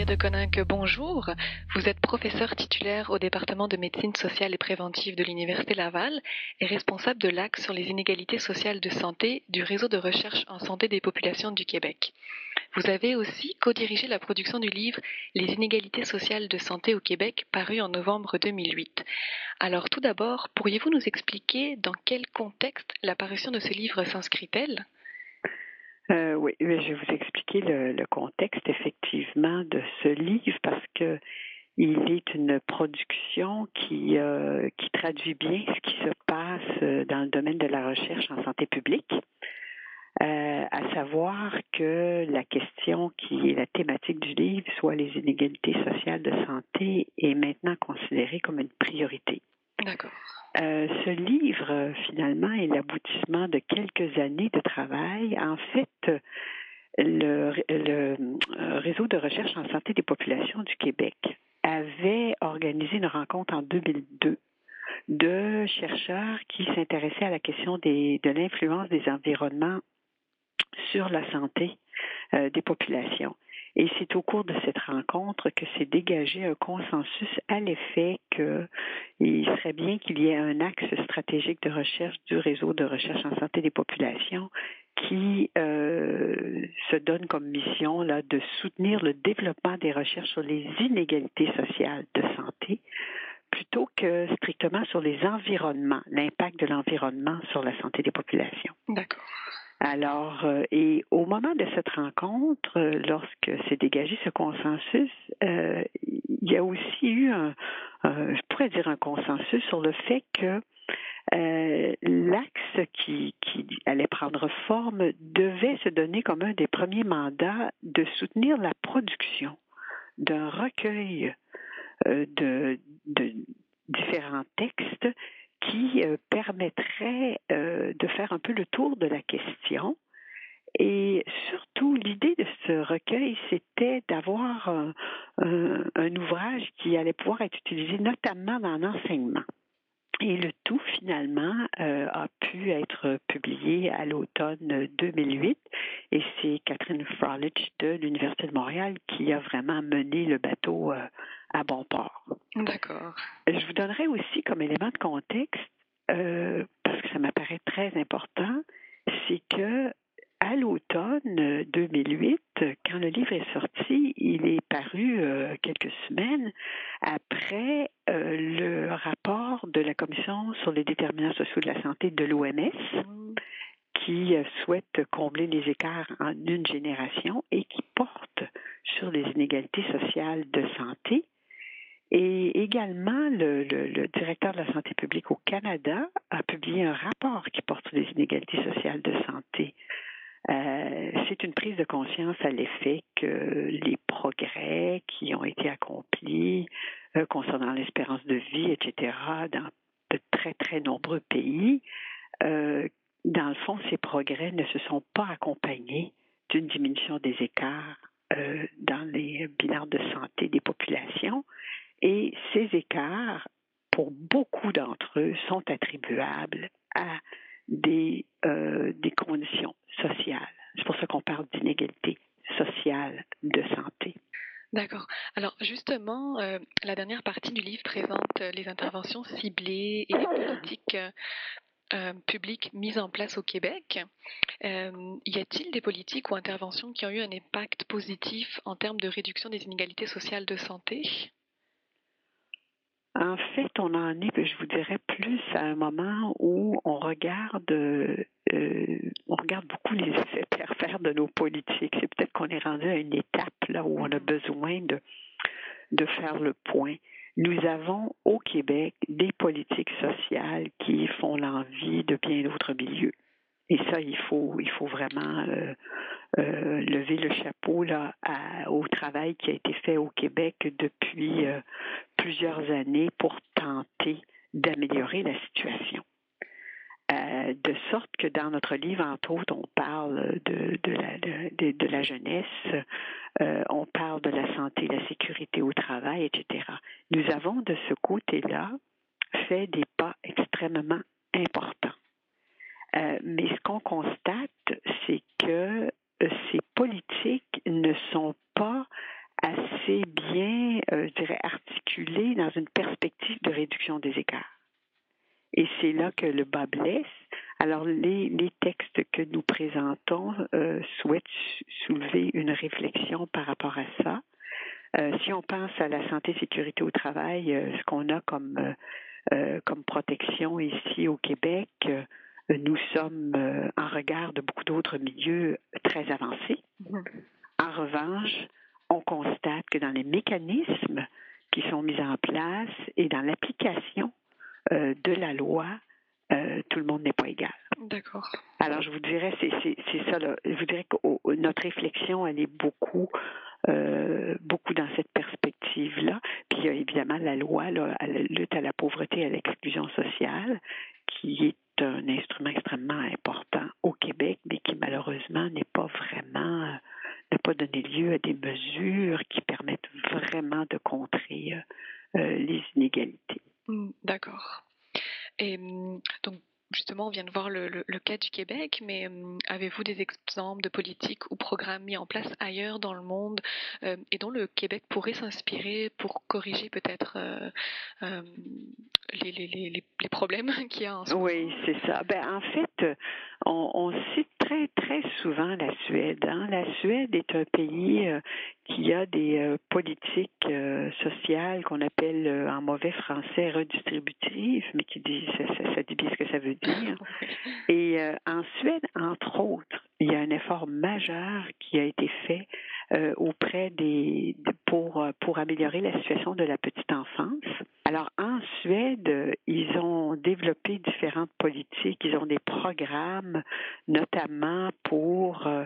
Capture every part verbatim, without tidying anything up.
de Coninck, bonjour. Vous êtes professeur titulaire au département de médecine sociale et préventive de l'Université Laval et responsable de l'axe sur les inégalités sociales de santé du réseau de recherche en santé des populations du Québec. Vous avez aussi co-dirigé la production du livre Les inégalités sociales de santé au Québec, paru en novembre deux mille huit. Alors tout d'abord, pourriez-vous nous expliquer dans quel contexte l'apparition de ce livre s'inscrit-elle? Euh, oui, je vais vous expliquer le, le contexte effectivement de ce livre parce que il est une production qui, euh, qui traduit bien ce qui se passe dans le domaine de la recherche en santé publique. Euh, à savoir que la question qui est la thématique du livre, soit les inégalités sociales de santé, est maintenant considérée comme une priorité. D'accord. Euh, ce livre, finalement, est l'aboutissement de quelques années de travail. En fait, le, le réseau de recherche en santé des populations du Québec avait organisé une rencontre en deux mille deux de chercheurs qui s'intéressaient à la question des, de l'influence des environnements sur la santé euh, des populations. Et c'est au cours de cette rencontre que s'est dégagé un consensus à l'effet qu'il serait bien qu'il y ait un axe stratégique de recherche du réseau de recherche en santé des populations qui euh, se donne comme mission là, de soutenir le développement des recherches sur les inégalités sociales de santé plutôt que strictement sur les environnements, l'impact de l'environnement sur la santé des populations. D'accord. Alors, euh, et au moment de cette rencontre, euh, lorsque s'est dégagé ce consensus, euh, il y a aussi eu un, un, je pourrais dire un consensus sur le fait que euh, l'axe qui, qui allait prendre forme devait se donner comme un des premiers mandats de soutenir la production d'un recueil euh, de, de différents textes qui euh, permettrait euh, de faire un peu le tour de la question. Et surtout, l'idée de ce recueil, c'était d'avoir un, un, un ouvrage qui allait pouvoir être utilisé notamment dans l'enseignement. Et le tout, finalement, euh, a pu être publié à l'automne deux mille huit. Et c'est Catherine Frolich de l'Université de Montréal qui a vraiment mené le bateau euh, à bon port. D'accord. Je vous donnerai aussi comme élément de contexte, euh, parce que ça m'apparaît très important, c'est que à l'automne deux mille huit, quand le livre est sorti, il est paru euh, quelques semaines après euh, le rapport de la Commission sur les déterminants sociaux de la santé de l'O M S, mmh. qui euh, souhaite combler les écarts en une génération et qui porte sur les inégalités sociales de santé. Et également, le, le, le directeur de la santé publique au Canada a publié un rapport qui porte sur les inégalités sociales de santé. Euh, c'est une prise de conscience à l'effet que les progrès qui ont été accomplis euh, concernant l'espérance de vie, et cetera, dans de très, très nombreux pays, euh, dans le fond, ces progrès ne se sont pas accompagnés d'une diminution des écarts euh, dans les bilans de santé des populations. Et ces écarts, pour beaucoup d'entre eux, sont attribuables à des, euh, des conditions sociales. C'est pour ça qu'on parle d'inégalité sociale de santé. D'accord. Alors justement, euh, la dernière partie du livre présente les interventions ciblées et les politiques euh, publiques mises en place au Québec. Euh, y a-t-il des politiques ou interventions qui ont eu un impact positif en termes de réduction des inégalités sociales de santé? En fait, on en est, je vous dirais, plus à un moment où on regarde, euh, on regarde beaucoup les effets pervers de nos politiques. C'est peut-être qu'on est rendu à une étape là où on a besoin de, de faire le point. Nous avons au Québec des politiques sociales qui font l'envie de bien d'autres milieux. Et ça, il faut, il faut vraiment euh, euh, lever le chapeau là, à, au travail qui a été fait au Québec depuis euh, plusieurs années pour tenter d'améliorer la situation. Euh, de sorte que dans notre livre, entre autres, on parle de, de, la, de, de la jeunesse, euh, on parle de la santé, la sécurité au travail, et cetera. Nous avons de ce côté-là fait des pas extrêmement importants. Euh, mais ce qu'on constate, c'est que ces politiques ne sont pas assez Et c'est là que le bas blesse. Alors, les, les textes que nous présentons euh, souhaitent soulever une réflexion par rapport à ça. Euh, si on pense à la santé et sécurité au travail, euh, ce qu'on a comme, euh, euh, comme protection ici au Québec, euh, nous sommes euh, en regard de beaucoup d'autres milieux très avancés. Mm-hmm. En revanche, on constate que dans les mécanismes qui sont mis en place et dans l'application euh, de la loi, euh, tout le monde n'est pas égal. D'accord. Alors, je vous dirais, c'est, c'est, c'est ça, là. Je vous dirais que oh, notre réflexion, elle est beaucoup, euh, beaucoup dans cette perspective-là. Puis, il y a évidemment la loi, là, à la lutte à la pauvreté et à l'exclusion sociale, qui est un instrument extrêmement important au Québec, mais qui malheureusement n'est pas vraiment, euh, n'a pas donné lieu à des mesures qui permettent vraiment de contrer euh, les inégalités. D'accord. Et donc, justement, on vient de voir le, le, le cas du Québec, mais euh, avez-vous des exemples de politiques ou programmes mis en place ailleurs dans le monde euh, et dont le Québec pourrait s'inspirer pour corriger peut-être euh, euh, les, les, les, les problèmes qu'il y a en ce moment? Oui, c'est ça. Ben, en fait, on, on cite très, très souvent la Suède. Hein? La Suède est un pays euh, qui a des euh, politiques euh, sociales qu'on appelle euh, en mauvais français redistributives, mais qui dit, ça, ça, ça dit bien ce que ça veut dire. Et euh, en Suède, entre autres, il y a un effort majeur qui a été fait euh, auprès des pour pour améliorer la situation de la petite enfance. Alors en Suède, ils ont développé différentes politiques, ils ont des programmes, notamment pour euh,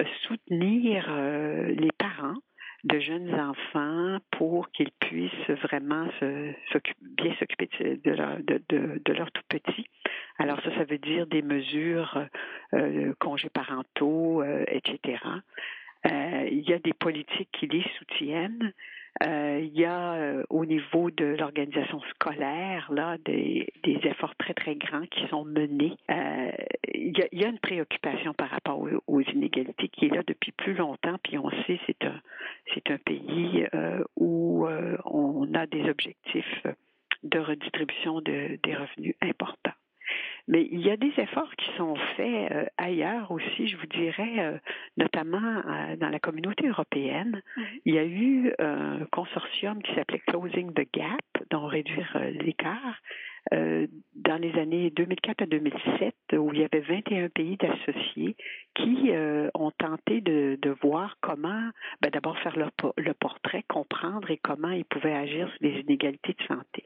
soutenir euh, les parents de jeunes enfants pour qu'ils puissent vraiment se, s'occuper, bien s'occuper de leur, de, de, de leur tout petit. Alors ça, ça veut dire des mesures, euh, congés parentaux, euh, et cetera. Euh, il y a des politiques qui les soutiennent. Euh, il y a euh, au niveau de l'organisation scolaire là des, des efforts très très grands qui sont menés. Euh, il, y a, il y a une préoccupation par rapport aux, aux inégalités qui est là depuis plus longtemps. Puis on sait c'est un c'est un pays euh, où euh, on a des objectifs de redistribution de, des revenus importants. Mais il y a des efforts qui sont faits euh, ailleurs aussi, je vous dirais, euh, notamment euh, dans la communauté européenne. Mm-hmm. Il y a eu un consortium qui s'appelait Closing the Gap, donc réduire euh, l'écart, euh, dans les années deux mille quatre à deux mille sept, où il y avait vingt et un pays d'associés qui euh, ont tenté de, de voir comment, ben, d'abord faire le, le portrait, comprendre et comment ils pouvaient agir sur les inégalités de santé.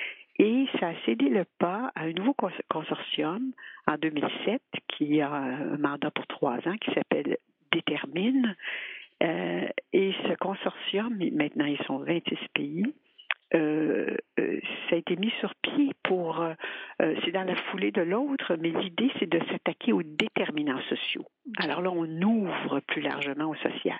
Et ça a cédé le pas à un nouveau consortium en deux mille sept qui a un mandat pour trois ans qui s'appelle Détermine. Euh, et ce consortium, maintenant ils sont vingt-six pays, euh, euh, ça a été mis sur pied pour, euh, c'est dans la foulée de l'autre, mais l'idée c'est de s'attaquer aux déterminants sociaux. Alors là, on ouvre plus largement au social.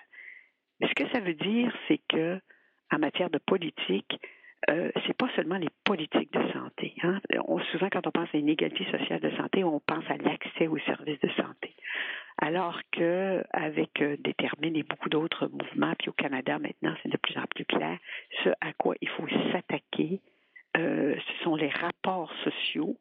Ce que ça veut dire, c'est que en matière de politique, Euh, c'est pas seulement les politiques de santé. Hein. On, souvent, quand on pense à l'inégalité sociale de santé, on pense à l'accès aux services de santé. Alors que avec euh, Détermine et beaucoup d'autres mouvements, puis au Canada maintenant, c'est de plus en plus clair, ce à quoi il faut s'attaquer, euh, ce sont les rapports sociaux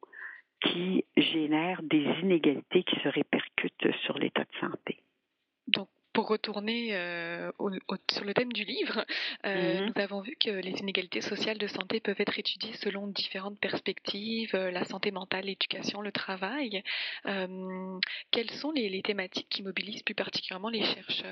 qui génèrent des inégalités qui se répercutent sur l'état de santé. Donc, pour retourner euh, au, au, sur le thème du livre, euh, mm-hmm. nous avons vu que les inégalités sociales de santé peuvent être étudiées selon différentes perspectives, euh, la santé mentale, l'éducation, le travail. Euh, quelles sont les, les thématiques qui mobilisent plus particulièrement les chercheurs ?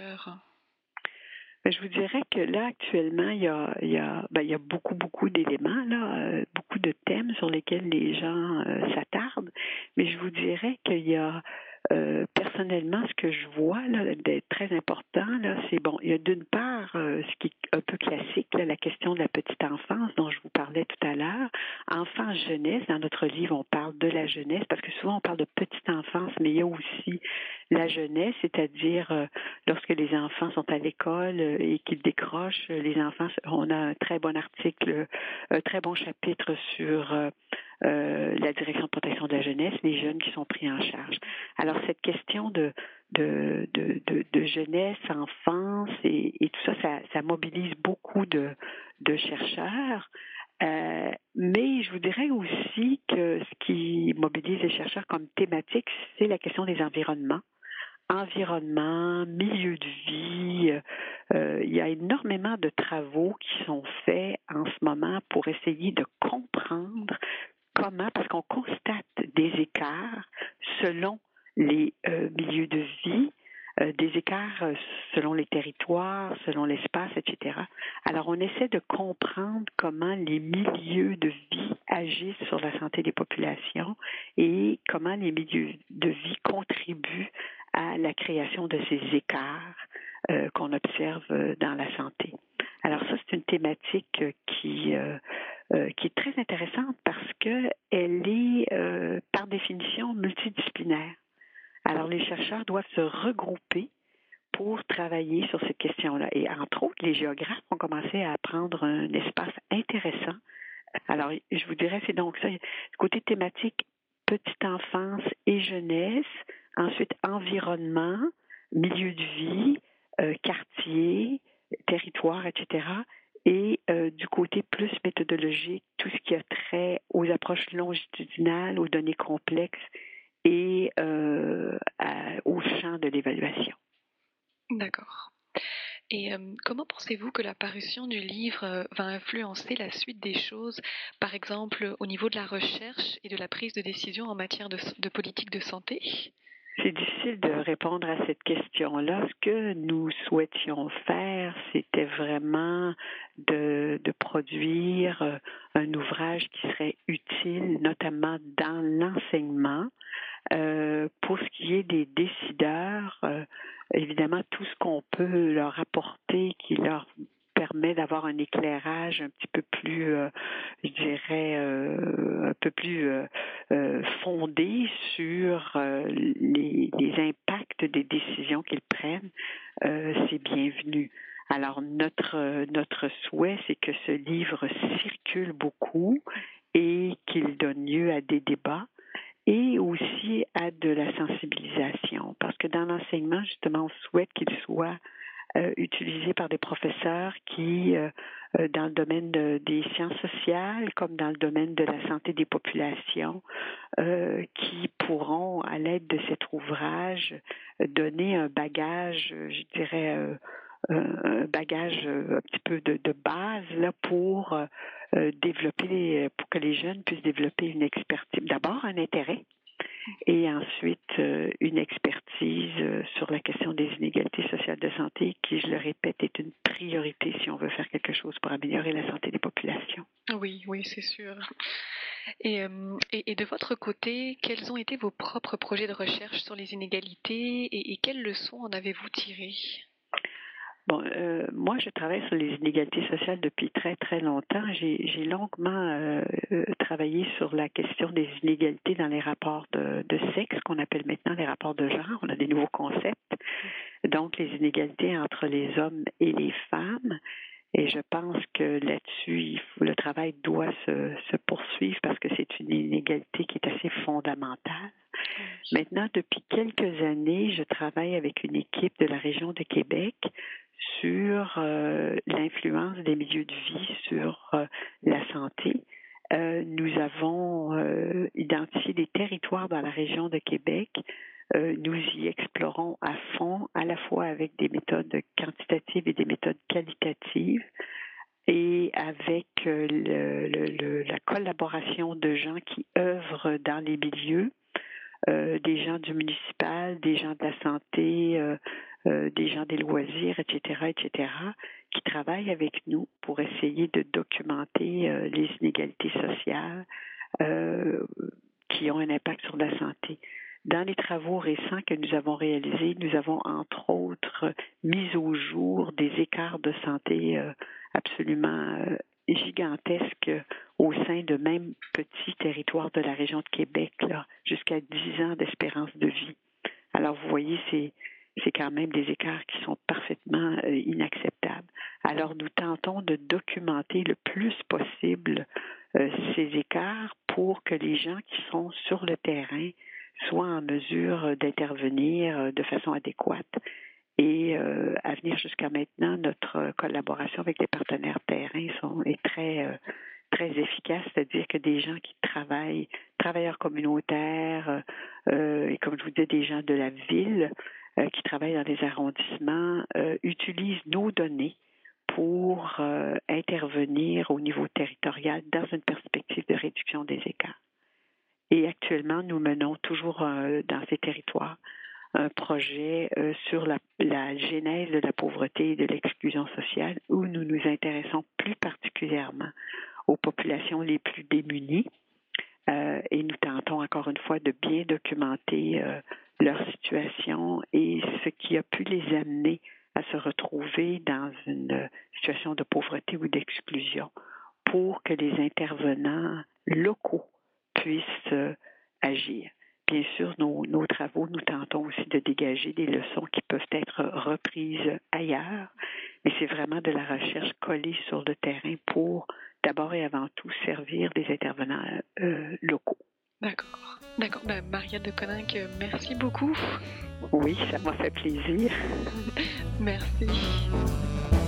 Je vous dirais que là, actuellement, il y a, il y a, ben, il y a beaucoup, beaucoup d'éléments, là, euh, beaucoup de thèmes sur lesquels les gens euh, s'attardent, mais je vous dirais qu'il y a Euh, personnellement, ce que je vois là, d'être très important, là, c'est bon, il y a d'une part euh, ce qui est un peu classique, là, la question de la petite enfance dont je vous parlais tout à l'heure. Enfance, jeunesse, dans notre livre, on parle de la jeunesse, parce que souvent on parle de petite enfance, mais il y a aussi la jeunesse, c'est-à-dire euh, lorsque les enfants sont à l'école euh, et qu'ils décrochent, les enfants, on a un très bon article, un très bon chapitre sur euh, Euh, la direction de protection de la jeunesse, les jeunes qui sont pris en charge. Alors, cette question de, de, de, de, de jeunesse, enfance et, et tout ça, ça, ça mobilise beaucoup de, de chercheurs. Euh, mais je vous dirais aussi que ce qui mobilise les chercheurs comme thématique, c'est la question des environnements. Environnement, milieu de vie. Euh, il y a énormément de travaux qui sont faits en ce moment pour essayer de comprendre comment, parce qu'on constate des écarts selon les euh, milieux de vie, euh, des écarts selon les territoires, selon l'espace, et cetera. Alors, on essaie de comprendre comment les milieux de vie agissent sur la santé des populations et comment les milieux de vie contribuent à la création de ces écarts euh, qu'on observe dans la santé. Alors ça, c'est une thématique qui, euh, euh, qui est très intéressante parce qu'elle est, euh, par définition, multidisciplinaire. Alors les chercheurs doivent se regrouper pour travailler sur ces questions-là. Et entre autres, les géographes ont commencé à prendre un espace intéressant. Alors, je vous dirais, c'est donc ça, côté thématique, petite enfance et jeunesse, ensuite environnement, milieu de vie, euh, quartier, territoire, et cetera. Et euh, du côté plus méthodologique, tout ce qui a trait aux approches longitudinales, aux données complexes et euh, à, au champ de l'évaluation. D'accord. Et euh, comment pensez-vous que la parution du livre euh, va influencer la suite des choses, par exemple au niveau de la recherche et de la prise de décision en matière de, de politique de santé? C'est difficile de répondre à cette question-là. Ce que nous souhaitions faire, c'était vraiment de, de produire un ouvrage qui serait utile, notamment dans l'enseignement. Euh, pour ce qui est des décideurs, euh, évidemment, tout ce qu'on peut leur apporter qui leur permet d'avoir un éclairage un petit peu plus, euh, je dirais, euh, un peu plus euh, euh, fondé sur euh, les, les impacts des décisions qu'ils prennent, euh, c'est bienvenu. Alors, notre, notre souhait, c'est que ce livre circule beaucoup et qu'il donne lieu à des débats et aussi à de la sensibilisation. Parce que dans l'enseignement, justement, on souhaite qu'il soit euh, utilisé par des professeurs qui, euh, dans le domaine de, des sciences sociales, comme dans le domaine de la santé des populations, euh, qui pourront, à l'aide de cet ouvrage, donner un bagage, je dirais, euh, un bagage un petit peu de, de base là, pour euh, développer, pour que les jeunes puissent développer une expertise, d'abord un intérêt et ensuite euh, une expertise euh, sur la question des inégalités sociales de santé qui, je le répète, est une priorité si on veut faire quelque chose pour améliorer la santé des populations. Oui, oui, c'est sûr. Et, euh, et, et de votre côté, quels ont été vos propres projets de recherche sur les inégalités et, et quelles leçons en avez-vous tirées? Bon, euh, moi, je travaille sur les inégalités sociales depuis très, très longtemps. J'ai, j'ai longuement euh, travaillé sur la question des inégalités dans les rapports de, de sexe, qu'on appelle maintenant les rapports de genre. On a des nouveaux concepts. Donc, les inégalités entre les hommes et les femmes. Et je pense que là-dessus, il faut, le travail doit se, se poursuivre parce que c'est une inégalité qui est assez fondamentale. Maintenant, depuis quelques années, je travaille avec une équipe de la région de Québec sur euh, l'influence des milieux de vie sur euh, la santé. Euh, nous avons euh, identifié des territoires dans la région de Québec. Euh, nous y explorons à fond, à la fois avec des méthodes quantitatives et des méthodes qualitatives, et avec euh, le, le, le, la collaboration de gens qui œuvrent dans les milieux. Euh, des gens du municipal, des gens de la santé, euh, euh, des gens des loisirs, et cetera, et cetera, qui travaillent avec nous pour essayer de documenter euh, les inégalités sociales euh, qui ont un impact sur la santé. Dans les travaux récents que nous avons réalisés, nous avons entre autres mis au jour des écarts de santé euh, absolument euh, gigantesques au sein de même petits territoires de la région de Québec, là, jusqu'à dix ans d'espérance de vie. Alors, vous voyez, c'est, c'est quand même des écarts qui sont parfaitement euh, inacceptables. Alors, nous tentons de documenter le plus possible euh, ces écarts pour que les gens qui sont sur le terrain soient en mesure d'intervenir de façon adéquate. Et euh, à venir jusqu'à maintenant, notre collaboration avec les partenaires terrain sont, est très, euh, très efficace, c'est-à-dire que des gens qui travaillent, travailleurs communautaires, euh, et comme je vous disais, des gens de la ville euh, qui travaillent dans les arrondissements, euh, utilisent nos données pour euh, intervenir au niveau territorial dans une perspective de réduction des écarts. Et actuellement, nous menons toujours euh, dans ces territoires un projet euh, sur la, la genèse de la pauvreté et de l'exclusion sociale où nous nous intéressons plus particulièrement aux populations les plus démunies euh, et nous tentons encore une fois de bien documenter euh, leur situation et ce qui a pu les amener à se retrouver dans une situation de pauvreté ou d'exclusion pour que les intervenants locaux puissent euh, agir. Bien sûr, nos, nos travaux, nous tentons aussi de dégager des leçons qui peuvent être reprises ailleurs, mais c'est vraiment de la recherche collée sur le terrain pour, d'abord et avant tout, servir des intervenants euh, locaux. D'accord. D'accord. Ben, Mariette de Coninck, merci beaucoup. Oui, ça m'a fait plaisir. Merci.